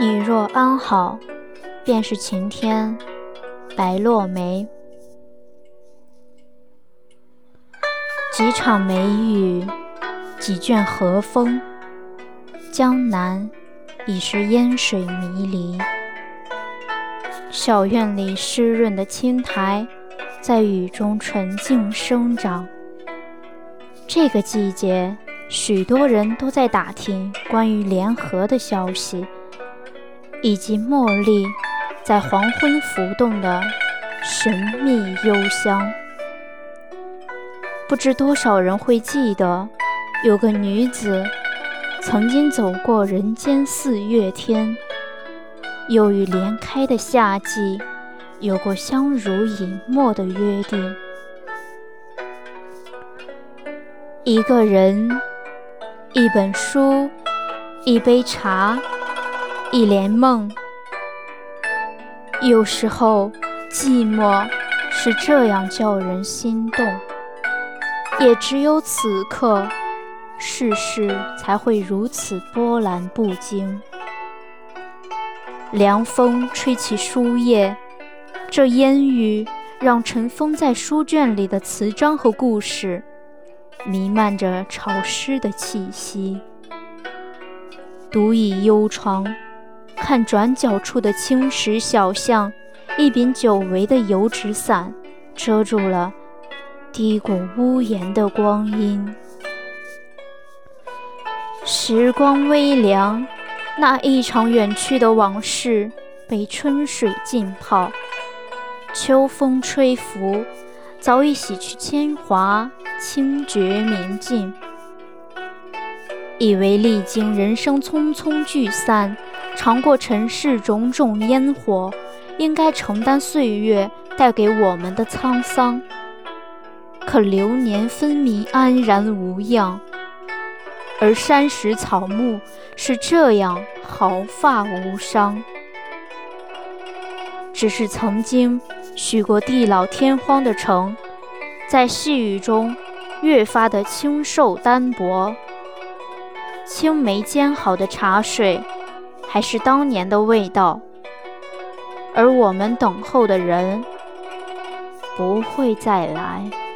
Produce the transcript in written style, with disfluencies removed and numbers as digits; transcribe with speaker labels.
Speaker 1: 你若安好，便是晴天。白落梅。几场梅雨，几卷和风，江南已是烟水迷离。小院里湿润的青苔在雨中纯净生长。这个季节，许多人都在打听关于联合的消息，以及茉莉在黄昏浮动的神秘幽香。不知多少人会记得，有个女子曾经走过人间四月天，又与莲开的夏季有过相濡以沫的约定。一个人，一本书，一杯茶，一帘梦。有时候寂寞是这样叫人心动，也只有此刻，世事才会如此波澜不惊。凉风吹起书页，这烟雨让尘封在书卷里的词章和故事弥漫着潮湿的气息。独倚幽窗，看转角处的青石小巷，一柄久违的油纸伞遮住了低过屋檐的光阴。时光微凉，那一场远去的往事被春水浸泡，秋风吹拂，早已洗去铅华，清绝明净。以为历经人生匆匆聚散，尝过尘世种种烟火，应该承担岁月带给我们的沧桑。可流年分明安然无恙，而山石草木是这样毫发无伤。只是曾经许过地老天荒的城，在细雨中越发的清瘦单薄。青梅煎好的茶水还是当年的味道，而我们等候的人不会再来。